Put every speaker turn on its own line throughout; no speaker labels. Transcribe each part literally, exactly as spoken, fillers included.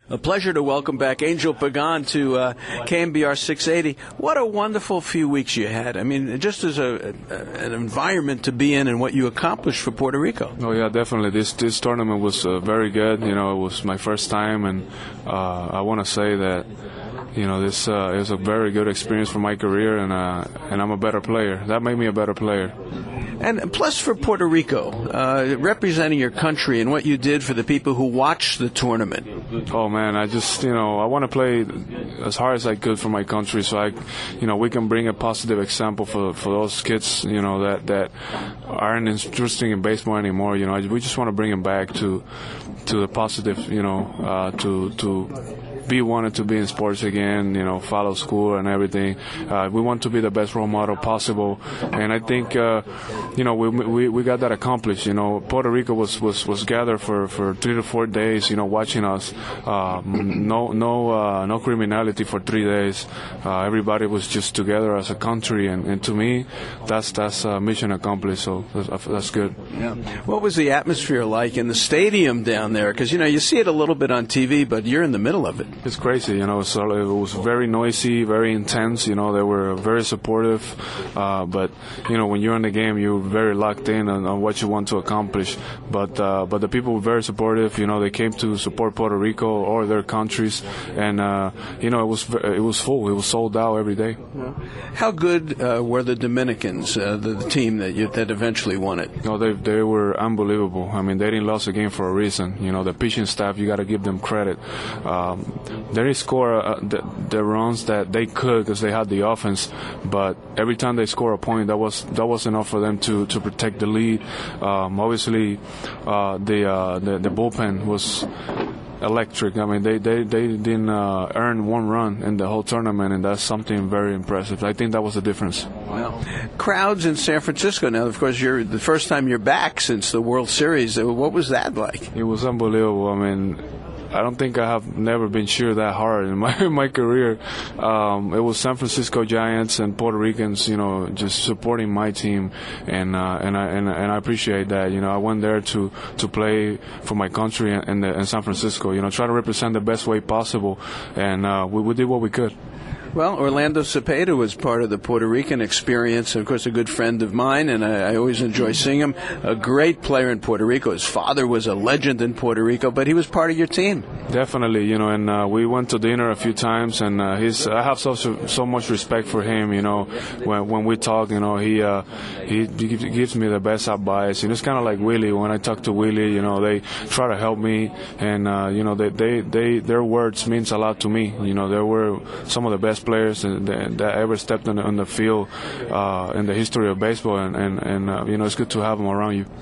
A pleasure to welcome back Angel Pagan to uh, K N B R six eighty. What a wonderful few weeks you had. I mean, just as a, a an environment to be in and what you accomplished for Puerto Rico.
Oh, yeah, definitely. This this tournament was uh, very good. You know, it was my first time, and uh, I want to say that, you know, this uh, is a very good experience for my career, and uh, and I'm a better player. That made me a better player.
And plus for Puerto Rico, uh, representing your country and what you did for the people who watched the tournament.
Oh, man, I just, you know, I want to play as hard as I could for my country so I, you know, we can bring a positive example for for those kids, you know, that, that aren't interested in baseball anymore. You know, we just want to bring them back to to the positive, you know, uh, to to be wanted to be in sports again, you know, follow school and everything. Uh, we want to be the best role model possible, and I think, uh, you know, we, we we got that accomplished. You know, Puerto Rico was was, was gathered for, for three to four days, you know, watching us. Uh, no no uh, no criminality for three days. Uh, everybody was just together as a country, and, and to me, that's that's uh, mission accomplished. So that's, that's good.
Yeah. What was the atmosphere like in the stadium down there? Because you know you see it a little bit on T V, but you're in the middle of it.
It's crazy, you know. So it was very noisy, very intense. You know, they were very supportive. Uh, but you know, when you're in the game, you're very locked in on, on what you want to accomplish. But uh, but the people were very supportive. You know, they came to support Puerto Rico or their countries, and uh, you know, it was it was full. It was sold out every day.
How good uh, were the Dominicans, uh, the, the team that you, that eventually won it?
No, they they were unbelievable. I mean, they didn't lose a game for a reason. You know, the pitching staff, you got to give them credit. Um, They didn't score uh, the, the runs that they could because they had the offense, but every time they score a point, that was that was enough for them to, to protect the lead. Um, obviously, uh, the, uh, the the bullpen was electric. I mean, they they, they didn't uh, earn one run in the whole tournament, and that's something very impressive. I think that was the difference.
Well, crowds in San Francisco now. Of course, you're the first time you're back since the World Series. What was that like?
It was unbelievable. I mean, I don't think I have never been cheered that hard in my in my career. Um, it was San Francisco Giants and Puerto Ricans, you know, just supporting my team, and uh, and I and, and I appreciate that. You know, I went there to, to play for my country in, the, in San Francisco. You know, try to represent the best way possible, and uh, we, we did what we could.
Well, Orlando Cepeda was part of the Puerto Rican experience, and of course a good friend of mine, and I, I always enjoy seeing him. A great player in Puerto Rico. His father was a legend in Puerto Rico, but he was part of your team.
Definitely, you know, and uh, we went to dinner a few times, and uh, he's I have so so much respect for him. You know, when when we talk, you know, he uh, he, he gives me the best advice. You know, it's kind of like Willie. When I talk to Willie, you know, they try to help me, and uh, you know, they, they they their words means a lot to me. You know, they were some of the best players that, that ever stepped on the, on the field uh, in the history of baseball, and and, and uh, you know, it's good to have them around you.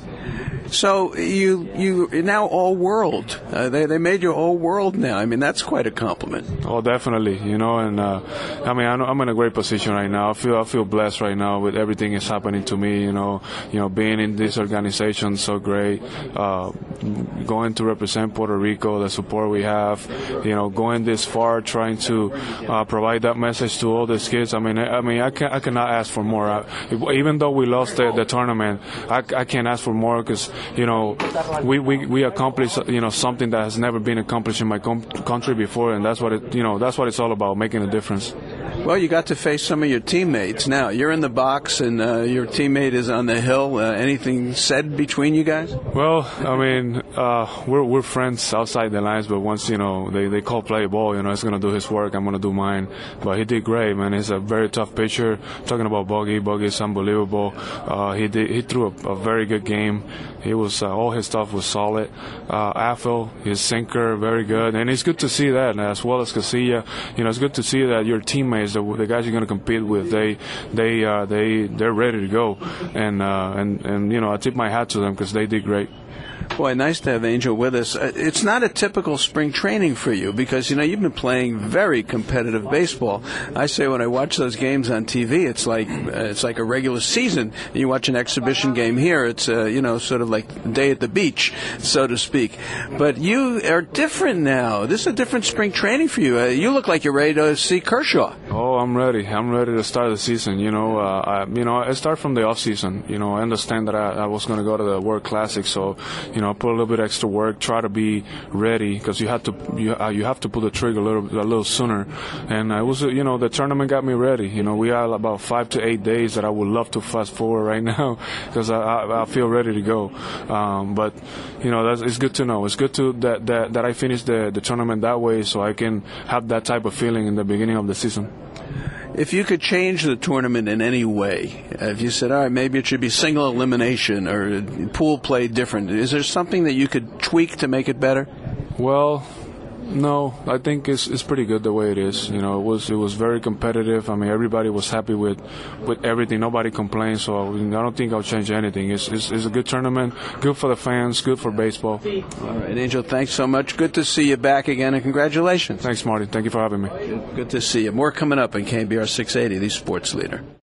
So you you are now all world. Uh, they they made you all world now. I mean, that's quite a compliment.
Oh, definitely. You know, and uh, I mean, I know I'm in a great position right now. I feel I feel blessed right now with everything that's happening to me. You know, you know, being in this organization so great. Uh, going to represent Puerto Rico, the support we have. You know, going this far, trying to uh, provide that message to all these kids. I mean, I, I mean, I can I cannot ask for more. I, even though we lost the, the tournament, I, I can't ask for more because, you know, we, we, we accomplished, you know, something that has never been accomplished in my com- country before, and that's what it, you know, that's what it's all about, making a difference.
Well, you got to face some of your teammates. Now, you're in the box, and uh, your teammate is on the hill. Uh, anything said between you guys?
Well, I mean, uh, we're we're friends outside the lines, but once, you know, they, they call play ball, you know, he's going to do his work, I'm going to do mine. But he did great, man. He's a very tough pitcher. Talking about Bogey, Bogey is unbelievable. Uh, he did, he threw a, a very good game. He was uh, all his stuff was solid. Uh, Affel, his sinker, very good, and it's good to see that, as well as Casilla. You know, it's good to see that your teammates, the, the guys you're going to compete with, they they uh, they they're ready to go, and uh, and and you know, I tip my hat to them because they did great.
Boy, nice to have Angel with us. Uh, it's not a typical spring training for you because, you know, you've been playing very competitive baseball. I say when I watch those games on T V, it's like uh, it's like a regular season. You watch an exhibition game here, it's, uh, you know, sort of like day at the beach, so to speak. But you are different now. This is a different spring training for you. Uh, you look like you're ready to see Kershaw.
Oh, I'm ready. I'm ready to start the season. You know, uh, I, you know, I start from the off season. You know, I understand that I, I was going to go to the World Classic, so, you know, know, put a little bit extra work, try to be ready, because you have to you, uh, you have to pull the trigger a little a little sooner. And uh, it was, uh, you know, the tournament got me ready. You know, we had about five to eight days that I would love to fast forward right now, because I, I, I feel ready to go. Um, but you know, that's, it's good to know. It's good to that that, that I finished the the tournament that way, so I can have that type of feeling in the beginning of the season.
If you could change the tournament in any way, if you said, all right, maybe it should be single elimination or pool play different, is there something that you could tweak to make it better?
Well, no, I think it's it's pretty good the way it is. You know, it was it was very competitive. I mean, everybody was happy with, with everything. Nobody complained, so I don't think I'll change anything. It's, it's it's a good tournament, good for the fans, good for baseball.
All right, Angel, thanks so much. Good to see you back again, and congratulations.
Thanks, Marty. Thank you for having me.
Good to see you. More coming up on K B R six eighty, the Sports Leader.